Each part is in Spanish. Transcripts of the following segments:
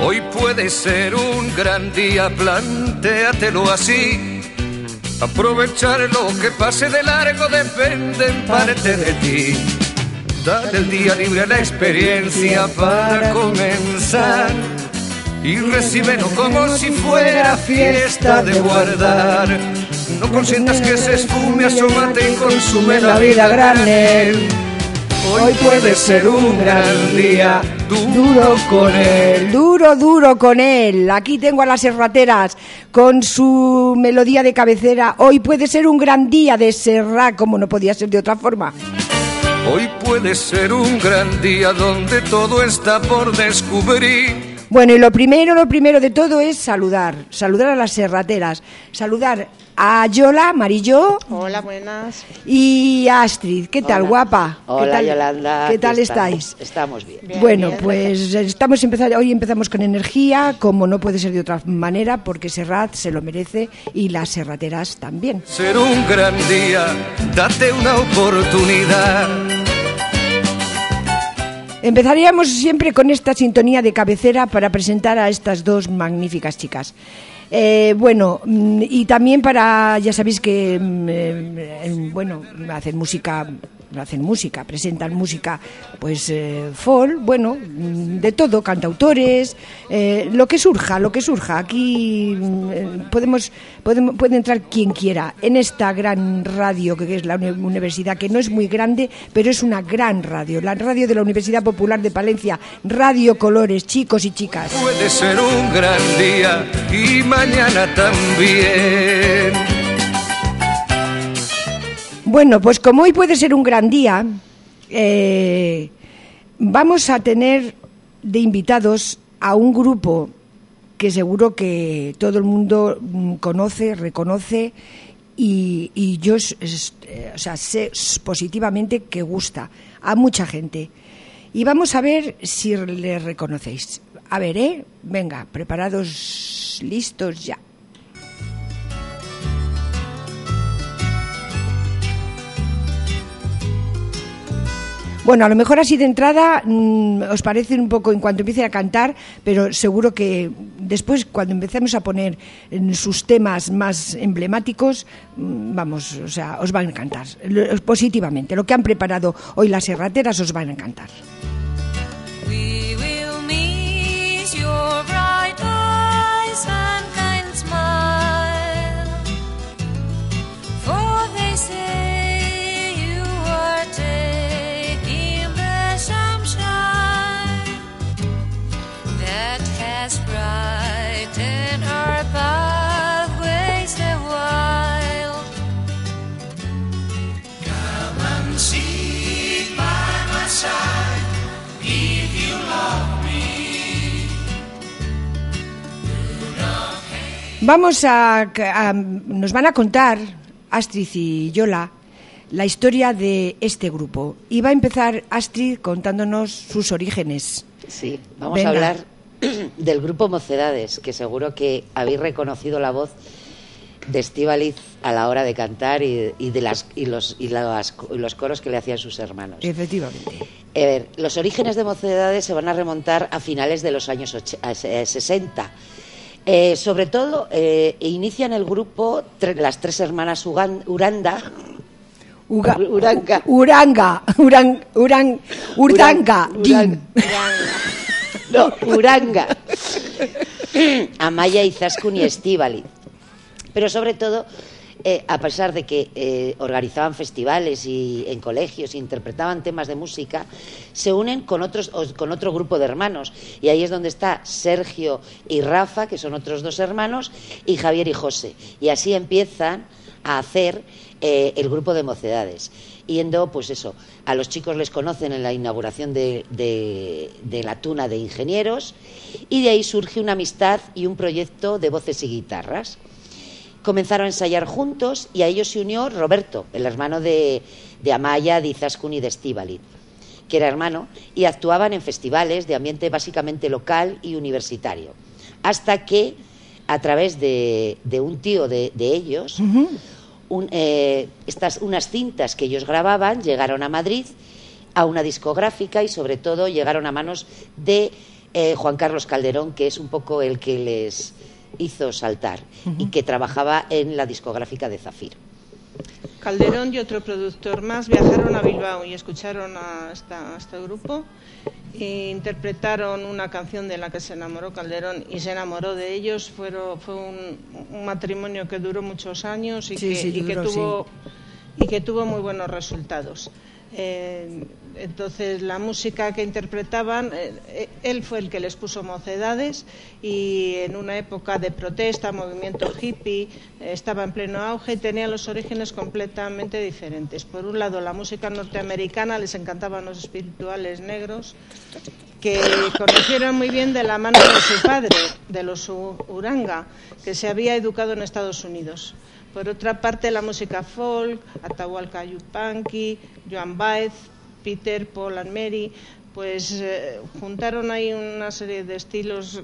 Hoy puede ser un gran día, plantéatelo así. Aprovechar lo que pase de largo depende en parte de ti. Dale el día libre a la experiencia para comenzar y recíbelo como si fuera fiesta de guardar. No consientas que se esfume, asómate y consume la vida a granel. Hoy puede ser un gran día, duro con él. Duro con él. Aquí tengo a las Serrateras con su melodía de cabecera. Hoy puede ser un gran día de Serrat, como no podía ser de otra forma. Hoy puede ser un gran día donde todo está por descubrir. Bueno, y lo primero de todo es saludar a las Serrateras, saludar a Yola, Marillo. Hola, buenas. Y a Astrid, ¿qué tal, guapa? Hola, ¿Qué tal, Yolanda. ¿Qué tal estáis? Estamos bien. Bueno, bien. pues hoy empezamos con energía, como no puede ser de otra manera, porque Serrat se lo merece y las Serrateras también. Ser un gran día, date una oportunidad. Empezaríamos siempre con esta sintonía de cabecera para presentar a estas dos magníficas chicas. Bueno, y también ya sabéis que, hacen música, presentan música, pues, folk, bueno, de todo, cantautores, lo que surja. Aquí puede entrar quien quiera en esta gran radio que es la universidad, que no es muy grande, pero es una gran radio, la radio de la Universidad Popular de Palencia, Radio Colores, chicos y chicas. Puede ser un gran día y mañana también. Bueno, pues como hoy puede ser un gran día, vamos a tener de invitados a un grupo que seguro que todo el mundo conoce, reconoce y yo sé positivamente que gusta a mucha gente. Y vamos a ver si le reconocéis. A ver, venga, preparados, listos ya. Bueno, a lo mejor así de entrada os parece un poco en cuanto empiece a cantar, pero seguro que después, cuando empecemos a poner sus temas más emblemáticos, os van a encantar, positivamente. Lo que han preparado hoy las Serrateras os van a encantar. We will miss your bright eyes and kind smile, for they say you are taking the sunshine that has brightened our pathways a while. Come and sit by my side if you love me. Nos van a contar Astrid y Yola la historia de este grupo. Y va a empezar Astrid contándonos sus orígenes. Sí, vamos Venga. a hablar del grupo Mocedades, que seguro que habéis reconocido la voz de Estíbaliz a la hora de cantar y los coros que le hacían sus hermanos. Efectivamente. A ver, los orígenes de Mocedades se van a remontar a finales de los años 60. Sobre todo, inician el grupo las tres hermanas Uranga. Uranga. Amaya, Izaskun y Estíbaliz. Pero sobre todo, a pesar de que organizaban festivales y en colegios e interpretaban temas de música, se unen con otro grupo de hermanos. Y ahí es donde está Sergio y Rafa, que son otros dos hermanos, y Javier y José. Y así empiezan a hacer el grupo de Mocedades. Yendo, pues eso, a los chicos les conocen en la inauguración de la Tuna de Ingenieros, y de ahí surge una amistad y un proyecto de voces y guitarras. Comenzaron a ensayar juntos y a ellos se unió Roberto, el hermano de Amaya, de Izaskun y de Estíbaliz, que era hermano, y actuaban en festivales de ambiente básicamente local y universitario. Hasta que, a través de un tío de ellos, unas cintas que ellos grababan llegaron a Madrid, a una discográfica, y sobre todo llegaron a manos de Juan Carlos Calderón, que es un poco el que les hizo saltar y que trabajaba en la discográfica de Zafiro. Calderón y otro productor más viajaron a Bilbao y escucharon a este grupo e interpretaron una canción de la que se enamoró Calderón y se enamoró de ellos. Fue un matrimonio que duró muchos años y que tuvo muy buenos resultados. Entonces la música que interpretaban, él fue el que les puso Mocedades, y en una época de protesta, movimiento hippie, estaba en pleno auge y tenía los orígenes completamente diferentes. Por un lado, la música norteamericana, les encantaban los espirituales negros, que conocieron muy bien de la mano de su padre, de los Uranga, que se había educado en Estados Unidos. Por otra parte, la música folk, Atahualpa Yupanqui, Joan Baez, Peter, Paul and Mary, pues juntaron ahí una serie de estilos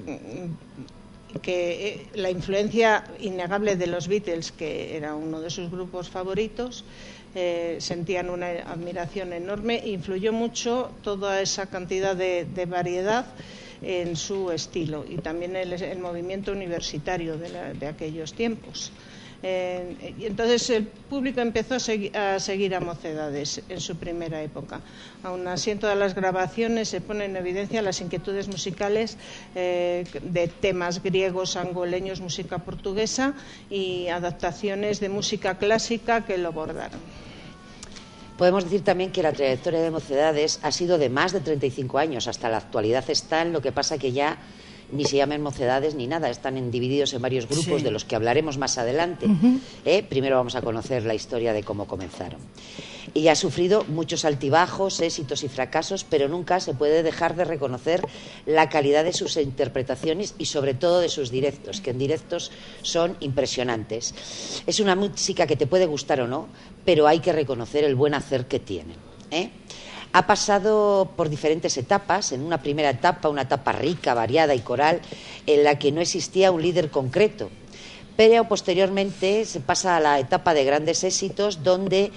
que la influencia innegable de los Beatles, que era uno de sus grupos favoritos, sentían una admiración enorme, influyó mucho toda esa cantidad de variedad en su estilo, y también el movimiento universitario de aquellos tiempos. Y entonces el público empezó a seguir a Mocedades en su primera época. Aún así, en todas las grabaciones se pone en evidencia las inquietudes musicales de temas griegos, angoleños, música portuguesa y adaptaciones de música clásica que lo bordaron. Podemos decir también que la trayectoria de Mocedades ha sido de más de 35 años. Hasta la actualidad están, lo que pasa que ya ni se llaman Mocedades ni nada, están divididos en varios grupos, de los que hablaremos más adelante. Primero vamos a conocer la historia de cómo comenzaron. Y ha sufrido muchos altibajos, éxitos y fracasos, pero nunca se puede dejar de reconocer la calidad de sus interpretaciones y sobre todo de sus directos, que en directos son impresionantes. Es una música que te puede gustar o no, pero hay que reconocer el buen hacer que tienen. Ha pasado por diferentes etapas. En una primera etapa, una etapa rica, variada y coral, en la que no existía un líder concreto. Pero posteriormente se pasa a la etapa de grandes éxitos, donde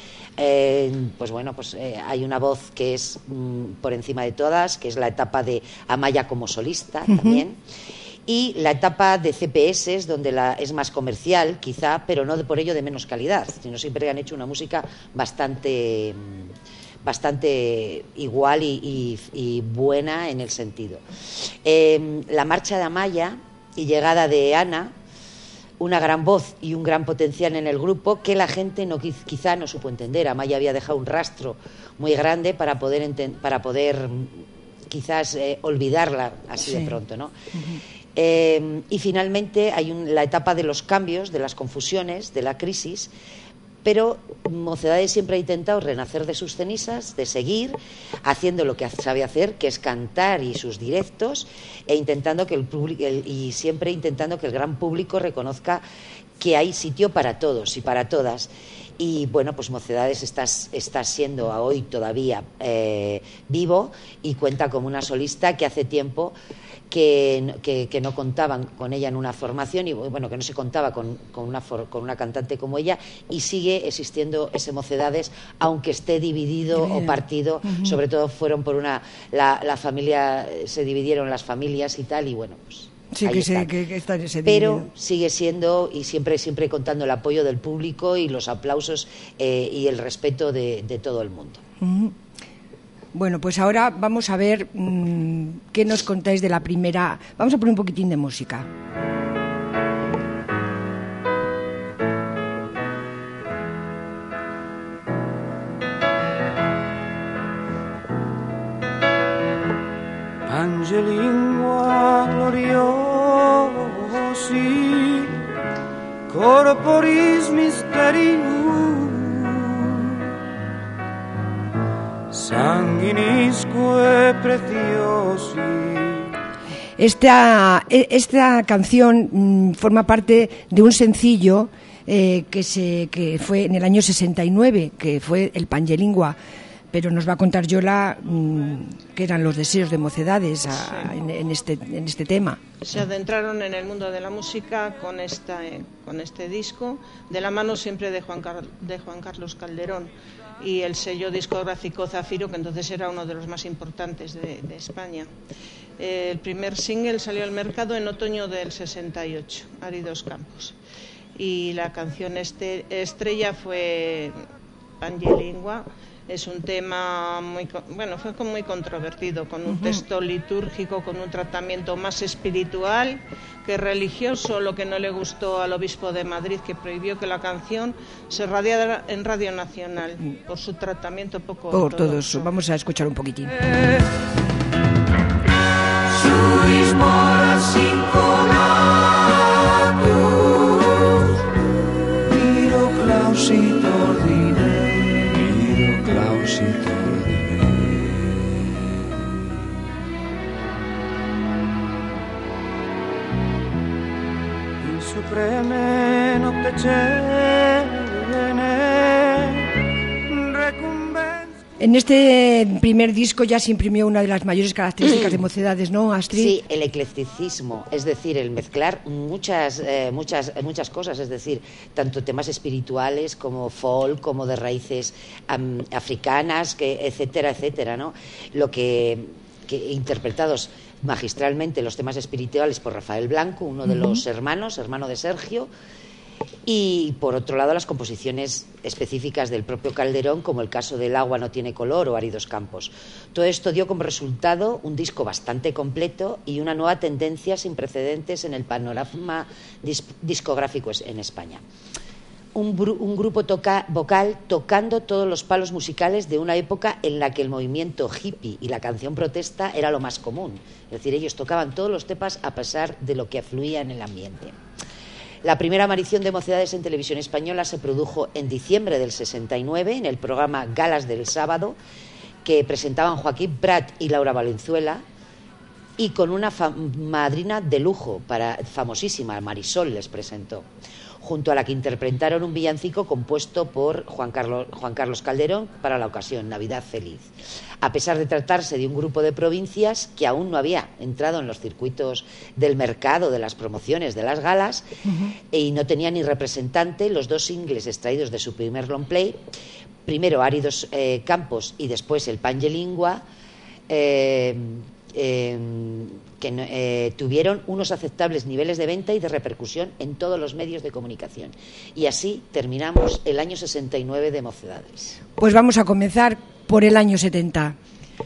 hay una voz que es por encima de todas, que es la etapa de Amaya como solista también. Y la etapa de CPS, donde es más comercial, quizá, pero no por ello de menos calidad, sino siempre han hecho una música bastante igual y buena en el sentido. La marcha de Amaya y llegada de Ana, una gran voz y un gran potencial en el grupo que la gente quizá no supo entender. Amaya había dejado un rastro muy grande para poder quizás olvidarla así de pronto, ¿no? Y finalmente hay la etapa de los cambios, de las confusiones, de la crisis. Pero Mocedades siempre ha intentado renacer de sus cenizas, de seguir haciendo lo que sabe hacer, que es cantar y sus directos, e intentando que siempre intentando que el gran público reconozca que hay sitio para todos y para todas. Y bueno, pues Mocedades está siendo hoy todavía vivo, y cuenta como una solista que hace tiempo que no contaban con ella en una formación, y bueno, que no se contaba con una cantante como ella, y sigue existiendo ese Mocedades, aunque esté dividido o partido. Sobre todo fueron por la familia, se dividieron las familias y tal, y bueno, pues sí, que está pero sigue siendo, y siempre contando el apoyo del público y los aplausos y el respeto de todo el mundo. Bueno, pues ahora vamos a ver qué nos contáis de la primera. Vamos a poner un poquitín de música. Angelingua gloriosi, corporis mysterium, sanguinisque preciosi. Esta canción forma parte de un sencillo que fue en el año 69, que fue el Pangelingua. Pero nos va a contar Yola qué eran los deseos de Mocedades en este tema. Se adentraron en el mundo de la música con este disco, de la mano siempre de Juan Carlos Calderón. y el sello discográfico Zafiro, que entonces era uno de los más importantes de España. El primer single salió al mercado en otoño del 68, Áridos Campos, y la canción estrella fue Pangelingua. Es un tema fue muy controvertido, con un texto litúrgico, con un tratamiento más espiritual que religioso, lo que no le gustó al obispo de Madrid, que prohibió que la canción se radiara en Radio Nacional por su tratamiento poco ortodoxo. Vamos a escuchar un poquitín. Suis moras incolatus, miro clausit ordine, miro clausit ordine. Il supreme nottecene recumbenza. En este primer disco ya se imprimió una de las mayores características de Mocedades, ¿no, Astrid? Sí, el eclecticismo, es decir, el mezclar muchas cosas, es decir, tanto temas espirituales como folk, como de raíces africanas, etcétera, etcétera, ¿no? Lo que interpretados magistralmente los temas espirituales por Rafael Blanco, uno de los hermano de Sergio, y por otro lado las composiciones específicas del propio Calderón, como el caso del Agua no tiene color o Áridos Campos. Todo esto dio como resultado un disco bastante completo y una nueva tendencia sin precedentes en el panorama discográfico en España. Un grupo vocal tocando todos los palos musicales de una época en la que el movimiento hippie y la canción protesta era lo más común. Es decir, ellos tocaban todos los temas a pesar de lo que afluía en el ambiente. La primera aparición de Mocedades en televisión española se produjo en diciembre del 69 en el programa Galas del Sábado, que presentaban Joaquín Prat y Laura Valenzuela, y con una madrina de lujo, famosísima, Marisol les presentó, junto a la que interpretaron un villancico compuesto por Juan Carlos Calderón para la ocasión, Navidad Feliz. A pesar de tratarse de un grupo de provincias que aún no había entrado en los circuitos del mercado, de las promociones, de las galas, y no tenía ni representante, los dos singles extraídos de su primer long play, primero Áridos Campos y después el Pangelingua, tuvieron unos aceptables niveles de venta y de repercusión en todos los medios de comunicación. Y así terminamos el año 69 de Mocedades. Pues vamos a comenzar por el año 70.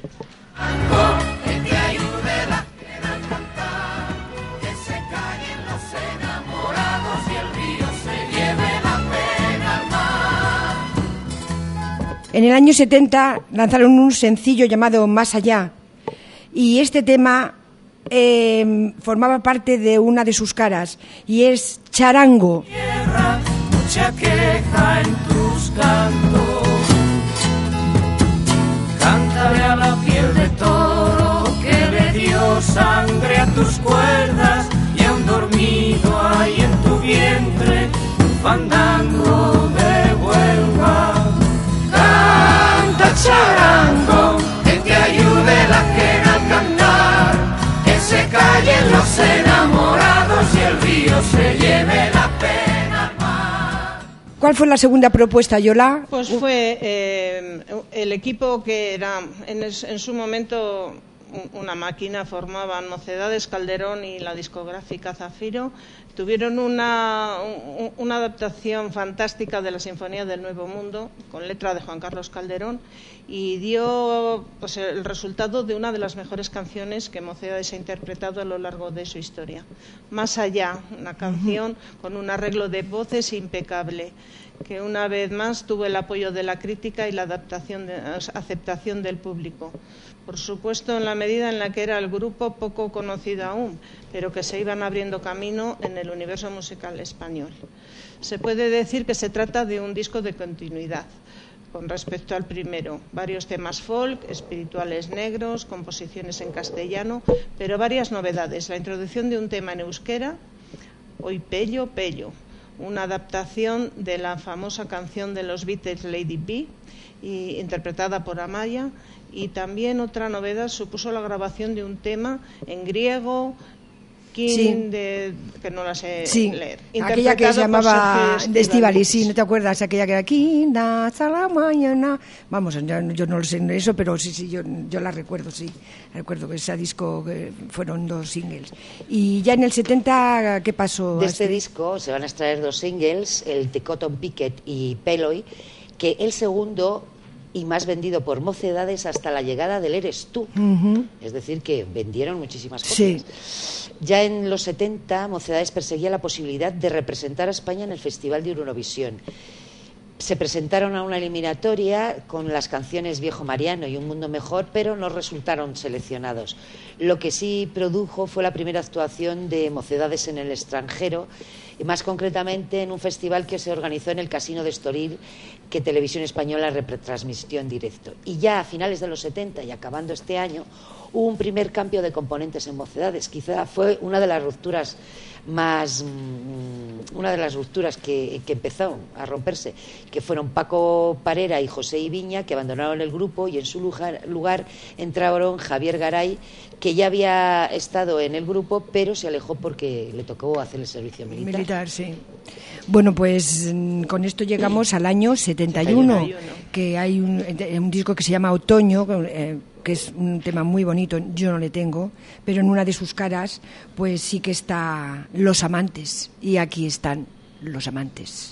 En el año 70 lanzaron un sencillo llamado Más Allá, y este tema formaba parte de una de sus caras, y es Charango. Tierra, mucha queja en tus cantos. Cántale a la piel de toro que le dio sangre a tus cuerdas, y a un dormido hay en tu vientre un fandango de Huelva. Canta charango, que te ayude la quena a cantar, que se callen los enamorados y el río se lleve la pena al mar. ¿Cuál fue la segunda propuesta, Yola? Pues fue el equipo que era en su momento una máquina, formaban Mocedades, Calderón y la discográfica Zafiro. Tuvieron una adaptación fantástica de la Sinfonía del Nuevo Mundo, con letra de Juan Carlos Calderón, y dio pues el resultado de una de las mejores canciones que Mocedades ha interpretado a lo largo de su historia. Más Allá, una canción con un arreglo de voces impecable, que una vez más tuvo el apoyo de la crítica y la aceptación del público. Por supuesto, en la medida en la que era el grupo poco conocido aún, pero que se iban abriendo camino en el universo musical español. Se puede decir que se trata de un disco de continuidad con respecto al primero. Varios temas folk, espirituales negros, composiciones en castellano, pero varias novedades. La introducción de un tema en euskera, Hoy Pello, Pello, una adaptación de la famosa canción de los Beatles, Lady B, interpretada por Amaya, y también otra novedad supuso la grabación de un tema en griego, King, Sí. que no la sé Sí, leer. aquella que se Interpretado por llamaba Sergio de Estíbaliz, Estíbaliz. sí, ¿no te acuerdas? Aquella que era Quinta, hasta la mañana. Vamos, yo no lo sé en eso, pero sí, yo la recuerdo, sí. Recuerdo que ese disco fueron 2 singles. Y ya en el 70, ¿qué pasó? De este disco se van a extraer 2 singles, el de Cotton Picket y Peloy, que el segundo y más vendido por Mocedades hasta la llegada del Eres Tú. Es decir, que vendieron muchísimas copias. Sí. Ya en los 70, Mocedades perseguía la posibilidad de representar a España en el Festival de Eurovisión. Se presentaron a una eliminatoria con las canciones Viejo Mariano y Un Mundo Mejor, pero no resultaron seleccionados. Lo que sí produjo fue la primera actuación de Mocedades en el extranjero, y más concretamente en un festival que se organizó en el Casino de Estoril, que Televisión Española retransmitió en directo. Y ya a finales de los 70 y acabando este año, hubo un primer cambio de componentes en Mocedades. Quizá fue una de las rupturas que empezó a romperse, que fueron Paco Parera y José Ibiña, que abandonaron el grupo, y en su lugar entraron Javier Garay, que ya había estado en el grupo, pero se alejó porque le tocó hacer el servicio militar. Sí. Bueno, pues con esto llegamos al año 71, que hay un disco que se llama Otoño, que es un tema muy bonito, yo no le tengo, pero en una de sus caras pues sí que está Los Amantes, y aquí están Los Amantes.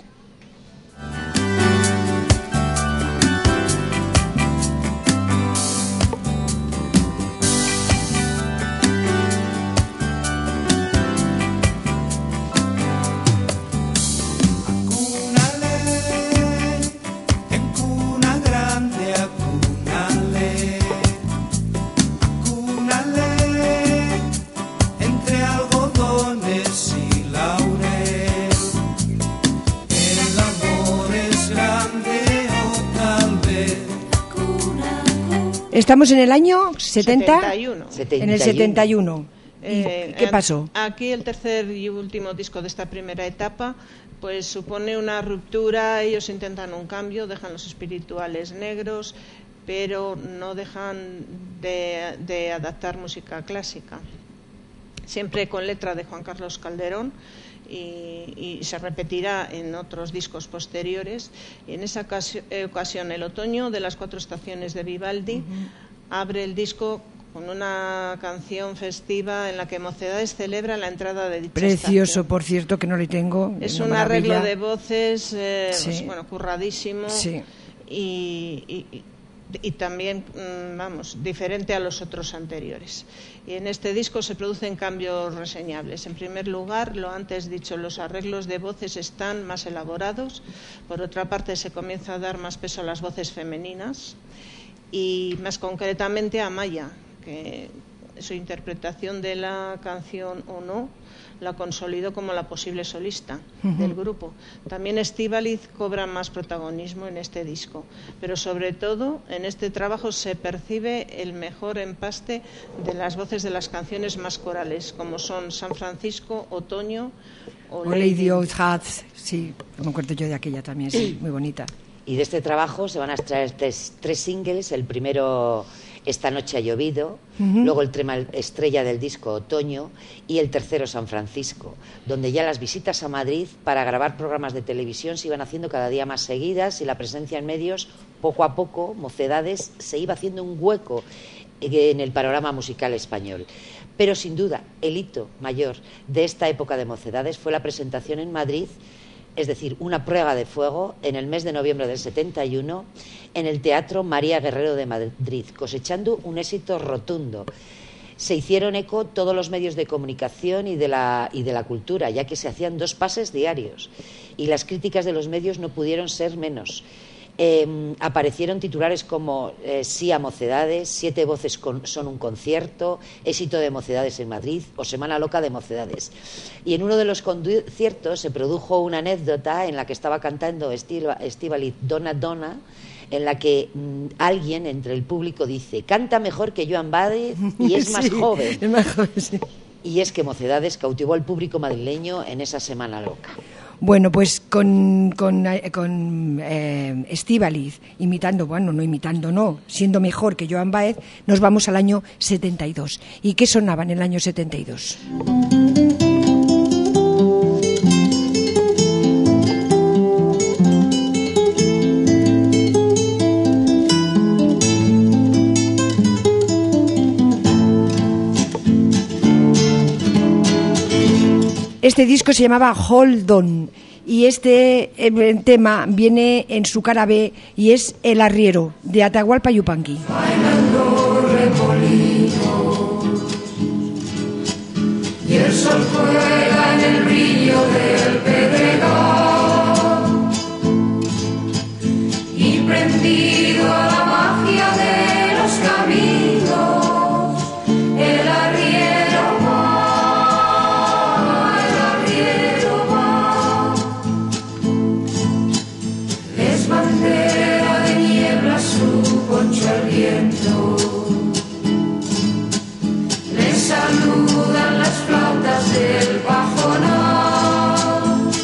Estamos en el año 71. En el 71. ¿Y qué pasó? Aquí el tercer y último disco de esta primera etapa pues supone una ruptura. Ellos intentan un cambio, dejan los espirituales negros, pero no dejan de adaptar música clásica, siempre con letra de Juan Carlos Calderón, y se repetirá en otros discos posteriores. Y en esa ocasión, El Otoño de las 4 estaciones de Vivaldi abre el disco con una canción festiva en la que Mocedades celebra la entrada de dicha Precioso, estación. Por cierto, que no le tengo. Es una un arreglo maravilla. de voces, Sí. pues, bueno, curradísimo, Sí. y también, diferente a los otros anteriores. Y en este disco se producen cambios reseñables. En primer lugar, lo antes dicho, los arreglos de voces están más elaborados. Por otra parte, se comienza a dar más peso a las voces femeninas, y más concretamente a Maya, que su interpretación de la canción O No la consolidó como la posible solista del grupo. También Estíbaliz cobra más protagonismo en este disco, pero sobre todo en este trabajo se percibe el mejor empaste de las voces de las canciones más corales, como son San Francisco, Otoño o Lady of Hearts. Sí, me acuerdo yo de aquella también, sí, muy bonita. Y de este trabajo se van a extraer 3 singles. El primero, Esta noche ha llovido, luego el tema estrella del disco, Otoño, y el tercero, San Francisco, donde ya las visitas a Madrid para grabar programas de televisión se iban haciendo cada día más seguidas, y la presencia en medios, poco a poco, Mocedades se iba haciendo un hueco en el panorama musical español. Pero sin duda, el hito mayor de esta época de Mocedades fue la presentación en Madrid, es decir, una prueba de fuego, en el mes de noviembre del 71, en el Teatro María Guerrero de Madrid, cosechando un éxito rotundo. Se hicieron eco todos los medios de comunicación y de la cultura, ya que se hacían 2 pases diarios, y las críticas de los medios no pudieron ser menos. Aparecieron titulares como Sí a Mocedades, 7 voces son un concierto, éxito de Mocedades en Madrid o Semana Loca de Mocedades. Y en uno de los conciertos se produjo una anécdota en la que estaba cantando Estíbaliz Donna Donna, en la que alguien entre el público dice: canta mejor que Joan Baez y es más joven. Es más joven, sí. Y es que Mocedades cautivó al público madrileño en esa Semana Loca. Bueno, pues con Estíbaliz siendo mejor que Joan Baez, nos vamos al año 72. ¿Y qué sonaba en el año 72? Este disco se llamaba Hold On y este tema viene en su cara B y es El Arriero, de Atahualpa Yupanqui. Bailando remolinos y el sol juega en el brillo del pedregal y prendido a la magia de los caminos, el arriero va, es bandera de niebla su poncho al viento, le saludan las flautas del pajonal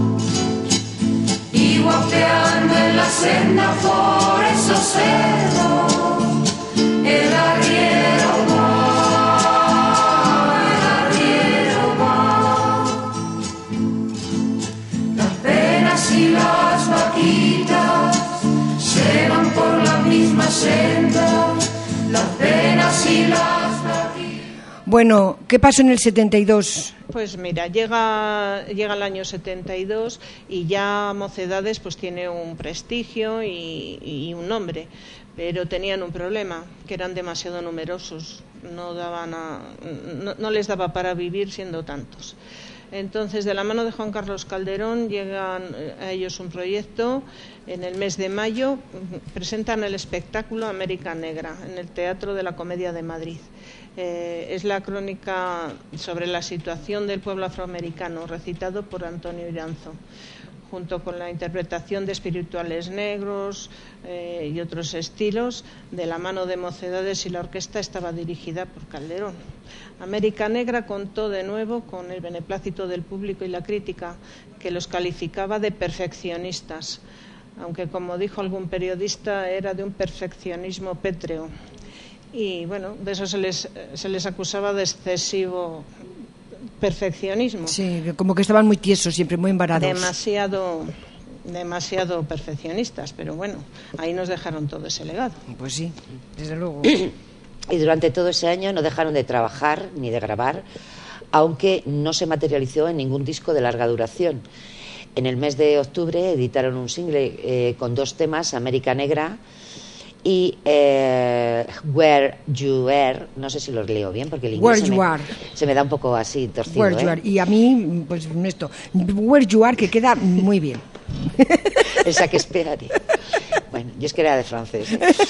y guapeando en la senda por esos cerros, el arriero va, las penas y las vaquitas se van por la misma senda, las penas y las vaquitas. Bueno, ¿qué pasó en el 72? Pues mira, llega el año 72 y ya Mocedades pues tiene un prestigio y un nombre, pero tenían un problema, que eran demasiado numerosos, no les daba para vivir siendo tantos. Entonces, de la mano de Juan Carlos Calderón llegan a ellos un proyecto. En el mes de mayo presentan el espectáculo América Negra en el Teatro de la Comedia de Madrid. Es la crónica sobre la situación del pueblo afroamericano, recitado por Antonio Iranzo, junto con la interpretación de espirituales negros y otros estilos, de la mano de Mocedades, y la orquesta estaba dirigida por Calderón. América Negra contó de nuevo con el beneplácito del público y la crítica, que los calificaba de perfeccionistas, aunque, como dijo algún periodista, era de un perfeccionismo pétreo. Y bueno, de eso se les acusaba de excesivo perfeccionismo. Sí, como que estaban muy tiesos, siempre muy embarados. Demasiado perfeccionistas, pero bueno, ahí nos dejaron todo ese legado. Pues sí, desde luego. Y durante todo ese año no dejaron de trabajar ni de grabar, aunque no se materializó en ningún disco de larga duración. En el mes de octubre editaron un single con 2 temas, América Negra y Where You Are, no sé si los leo bien porque el inglés se me da un poco así torcido. Where You Are. Y a mí, pues esto, Where You Are, que queda muy bien. Esa que esperaré. Bueno, yo es que era de francés.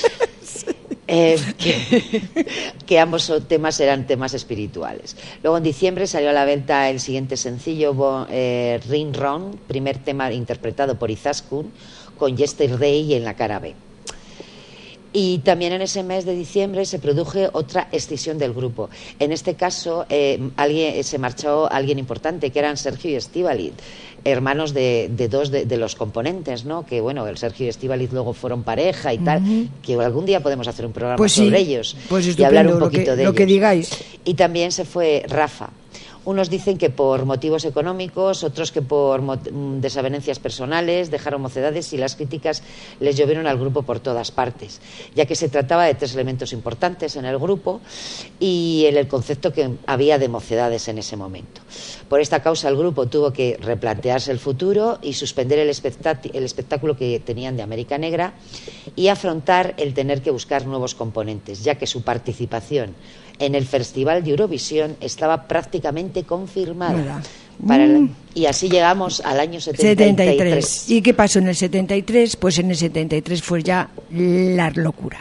Que ambos temas eran temas espirituales. Luego en diciembre salió a la venta el siguiente sencillo, Ring Ron, primer tema interpretado por Izaskun, con Yesterday en la cara B. Y también en ese mes de diciembre se produjo otra escisión del grupo. En este caso se marchó alguien importante, que eran Sergio y Estíbaliz, hermanos de 2 de los componentes, ¿no? Que bueno, el Sergio y Estíbaliz luego fueron pareja y tal, que algún día podemos hacer un programa pues sobre sí, ellos pues y hablar un poquito de ellos. Lo que digáis. Y también se fue Rafa. Unos dicen que por motivos económicos, otros que por desavenencias personales, dejaron Mocedades, y las críticas les llovieron al grupo por todas partes, ya que se trataba de 3 elementos importantes en el grupo y en el concepto que había de Mocedades en ese momento. Por esta causa el grupo tuvo que replantearse el futuro y suspender el espectáculo que tenían de América Negra y afrontar el tener que buscar nuevos componentes, ya que su participación en el Festival de Eurovisión estaba prácticamente confirmada. Y así llegamos al año 73. ¿Y qué pasó en el 73? Pues en el 73 fue ya la locura.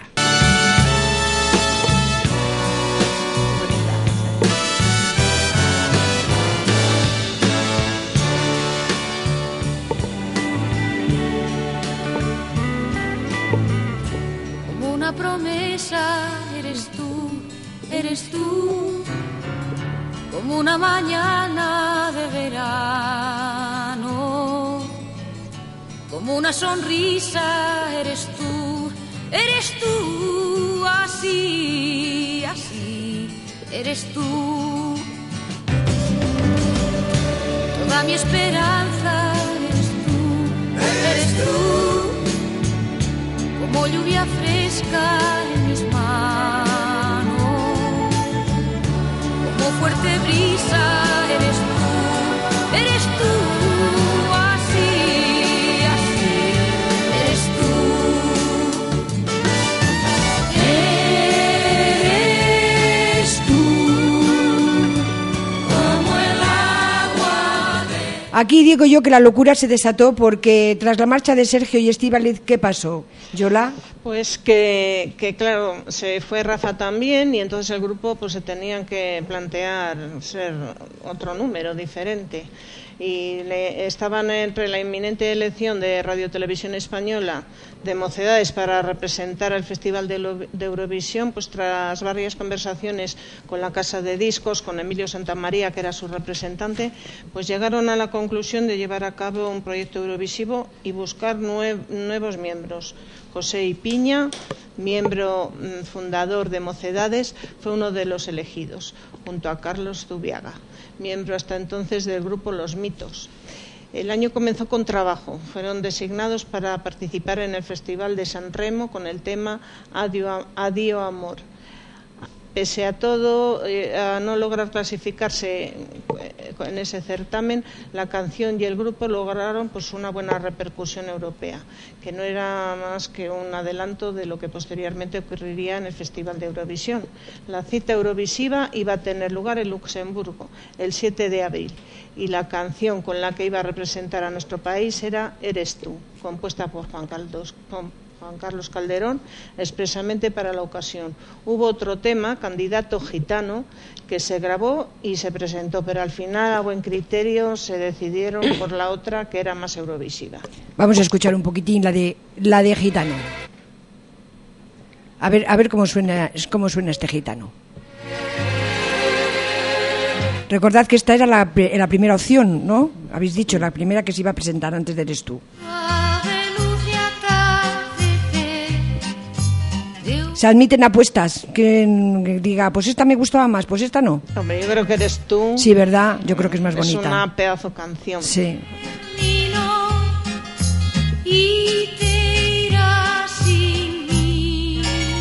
Como una promesa eres tú, como una mañana de verano, como una sonrisa eres tú, así, eres tú. Toda mi esperanza eres tú, como lluvia fresca en mis manos, como fuerte brisa eres tú, Aquí digo yo que la locura se desató porque tras la marcha de Sergio y Estíbaliz, ¿qué pasó? ¿Yola? Pues que claro, se fue Rafa también y entonces el grupo pues se tenían que plantear ser otro número diferente. Y estaban entre la inminente elección de Radio Televisión Española de Mocedades para representar el Festival de Eurovisión, pues tras varias conversaciones con la Casa de Discos, con Emilio Santamaría, que era su representante, pues llegaron a la conclusión de llevar a cabo un proyecto eurovisivo y buscar nuevos miembros. José Ipiña, miembro fundador de Mocedades, fue uno de los elegidos, junto a Carlos Zubiaga, miembro hasta entonces del grupo Los Mitos. El año comenzó con trabajo. Fueron designados para participar en el Festival de San Remo con el tema Adio Amor. Pese a todo, a no lograr clasificarse en ese certamen, la canción y el grupo lograron pues una buena repercusión europea, que no era más que un adelanto de lo que posteriormente ocurriría en el Festival de Eurovisión. La cita eurovisiva iba a tener lugar en Luxemburgo el 7 de abril y la canción con la que iba a representar a nuestro país era Eres tú, compuesta por Juan Carlos Calderón, expresamente para la ocasión. Hubo otro tema, Candidato Gitano, que se grabó y se presentó, pero al final, a buen criterio, se decidieron por la otra, que era más eurovisiva. Vamos a escuchar un poquitín la de Gitano. A ver cómo suena este Gitano. Recordad que esta era la primera opción, ¿no? Habéis dicho, la primera que se iba a presentar antes de Eres tú. Se admiten apuestas, que diga, pues esta me gustaba más, pues esta no. Hombre, yo creo que Eres tú. Sí, ¿verdad? Yo creo que es más bonita. Es una pedazo canción. Sí. Y te irás sin mí.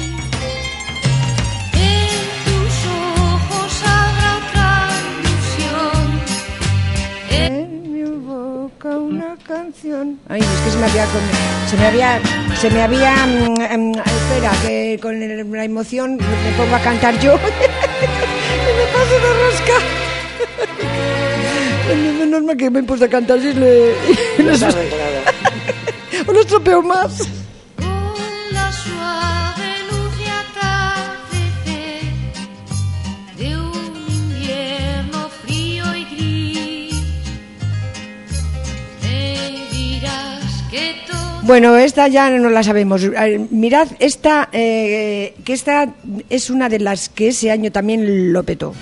En tus ojos habrá otra ilusión. En mi boca una canción. Ay, es que se me había espera, que con la emoción me pongo a cantar yo y me paso de rosca. Menos mal que me he puesto a cantar y o lo estropeo más. Con la suave luz de atardecer de un invierno frío y gris, me dirás que todo. Bueno, esta ya no la sabemos. Mirad, esta es una de las que ese año también lo petó.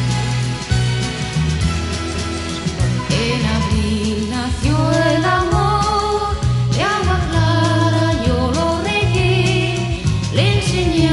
En abril nació el amor, de agua clara yo lo regué, le enseñé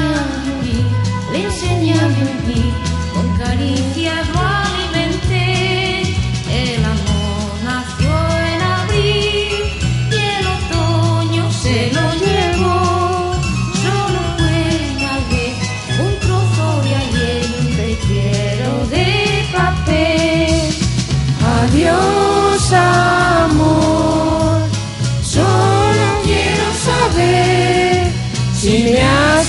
a vivir, con caricias lo alimenté. El amor nació en abril y el otoño se lo llevó. Solo fue una vez un trozo de ayer y un te quiero de papel. Adiós, amor, solo quiero saber si me has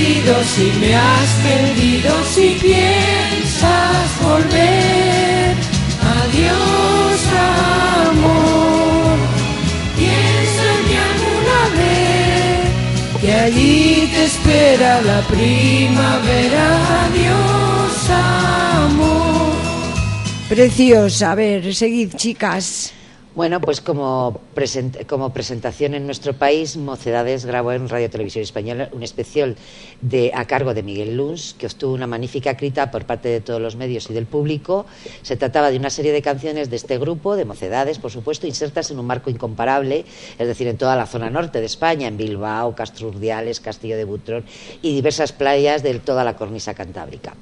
perdido, si piensas volver. Adiós, amor, piensa en mí alguna vez, que allí te espera la primavera. Adiós, amor. Preciosa. A ver, seguid, chicas. Bueno, pues como presentación en nuestro país, Mocedades grabó en Radio Televisión Española un especial a cargo de Miguel Luns, que obtuvo una magnífica crítica por parte de todos los medios y del público. Se trataba de una serie de canciones de este grupo, de Mocedades, por supuesto, insertas en un marco incomparable, es decir, en toda la zona norte de España, en Bilbao, Castro Urdiales, Castillo de Butrón y diversas playas de toda la cornisa cantábrica.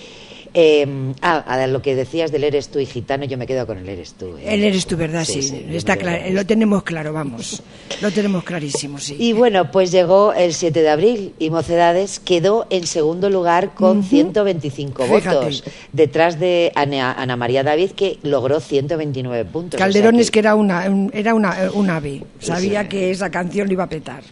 A lo que decías del Eres tú y Gitano, yo me quedo con el Eres tú. El Eres tú, ¿verdad? Sí, está claro, lo tenemos claro, vamos. Lo tenemos clarísimo, sí. Y bueno, pues llegó el 7 de abril y Mocedades quedó en segundo lugar con 125 votos, detrás de Ana María David, que logró 129 puntos. Calderón, o sea que era un ave, sabía que esa canción le iba a petar.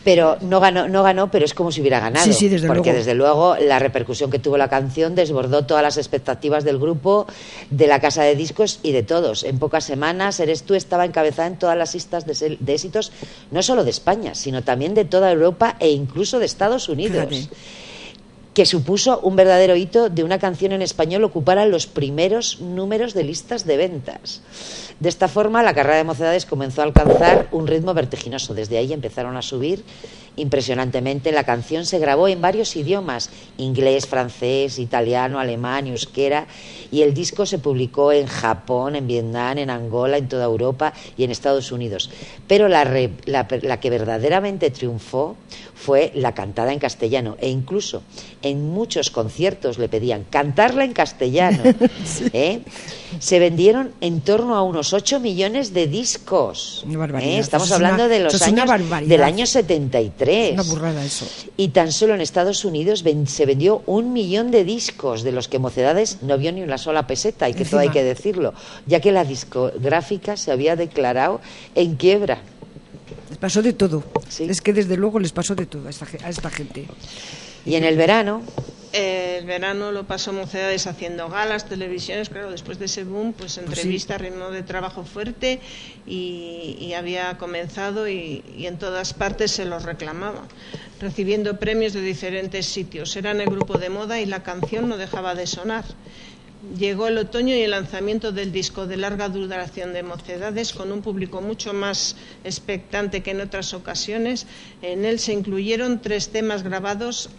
Pero no ganó, pero es como si hubiera ganado. Sí, desde porque luego. desde luego la repercusión que tuvo la canción desbordó todas las expectativas del grupo, de la casa de discos y de todos. En pocas semanas, Eres tú estaba encabezada en todas las listas de éxitos, no solo de España, sino también de toda Europa e incluso de Estados Unidos. Fíjate. Que supuso un verdadero hito de una canción en español ocupara los primeros números de listas de ventas. De esta forma, la carrera de Mocedades comenzó a alcanzar un ritmo vertiginoso. Desde ahí empezaron a subir impresionantemente. La canción se grabó en varios idiomas: inglés, francés, italiano, alemán, euskera, y el disco se publicó en Japón, en Vietnam, en Angola, en toda Europa y en Estados Unidos. Pero la que verdaderamente triunfó fue la cantada en castellano, e incluso en muchos conciertos le pedían cantarla en castellano. Sí. Se vendieron en torno a unos 8 millones de discos. Una barbaridad. Estamos hablando de los años del año 73. Una burrada eso. Y tan solo en Estados Unidos se vendió 1 millón de discos, de los que Mocedades no vio ni una sola peseta, y que todo hay que decirlo, ya que la discográfica se había declarado en quiebra. Les pasó de todo. Sí. Es que desde luego les pasó de todo a esta gente. Y en el verano... El verano lo pasó Mocedades haciendo galas, televisiones, claro, después de ese boom, pues entrevista, ritmo de trabajo fuerte, y había comenzado y en todas partes se los reclamaba, recibiendo premios de diferentes sitios. Eran el grupo de moda y la canción no dejaba de sonar. Llegó el otoño y el lanzamiento del disco de larga duración de Mocedades, con un público mucho más expectante que en otras ocasiones. En él se incluyeron 3 temas grabados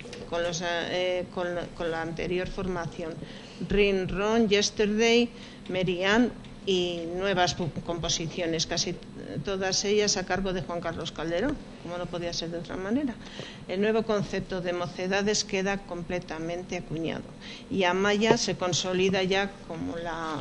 con la anterior formación: Ring Ron, Yesterday, Mary Ann, y nuevas composiciones, casi todas ellas a cargo de Juan Carlos Calderón, como no podía ser de otra manera. El nuevo concepto de Mocedades queda completamente acuñado y Amaya se consolida ya como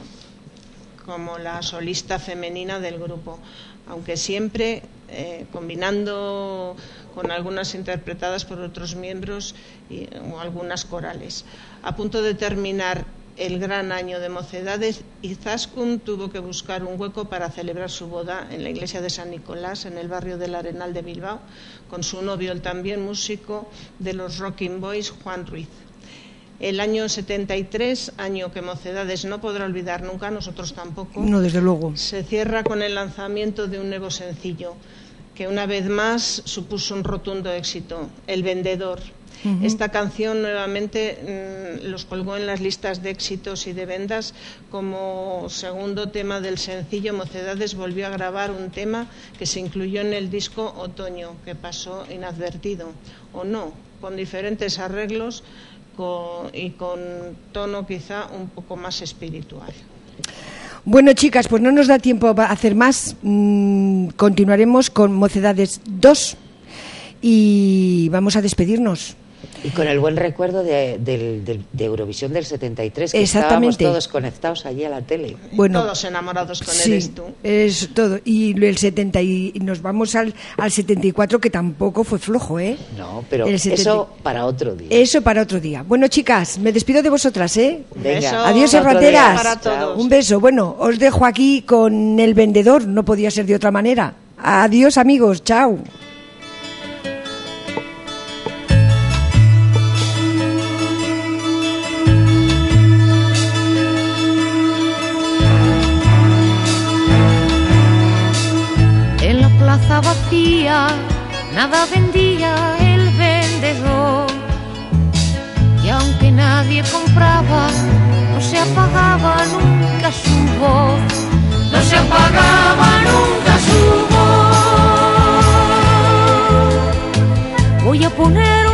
la solista femenina del grupo, aunque siempre combinando con algunas interpretadas por otros miembros o algunas corales. A punto de terminar el gran año de Mocedades, Izaskun tuvo que buscar un hueco para celebrar su boda en la iglesia de San Nicolás, en el barrio del Arenal de Bilbao, con su novio, el también músico de los Rocking Boys, Juan Ruiz. El año 73, año que Mocedades no podrá olvidar nunca, nosotros tampoco. No, desde luego. Se cierra con el lanzamiento de un nuevo sencillo, que una vez más supuso un rotundo éxito: El Vendedor. Esta canción nuevamente los colgó en las listas de éxitos y de ventas. Como segundo tema del sencillo, Mocedades volvió a grabar un tema que se incluyó en el disco Otoño, que pasó inadvertido, o no, con diferentes arreglos y con tono quizá un poco más espiritual. Bueno, chicas, pues no nos da tiempo a hacer más. Continuaremos con Mocedades 2 y vamos a despedirnos. Y con el buen recuerdo de Eurovisión del 73, que estábamos todos conectados allí a la tele. Bueno, todos enamorados con Eres tú. Es todo. Y nos vamos al 74, que tampoco fue flojo, ¿eh? No, pero eso para otro día. Eso para otro día. Bueno, chicas, me despido de vosotras, ¿eh? Venga. Adiós, errateras. Para todos. Un beso. Bueno, os dejo aquí con El Vendedor, no podía ser de otra manera. Adiós, amigos. Chao. Plaza vacía, nada vendía el vendedor, y aunque nadie compraba, no se apagaba nunca su voz, no se apagaba nunca su voz. Voy a poner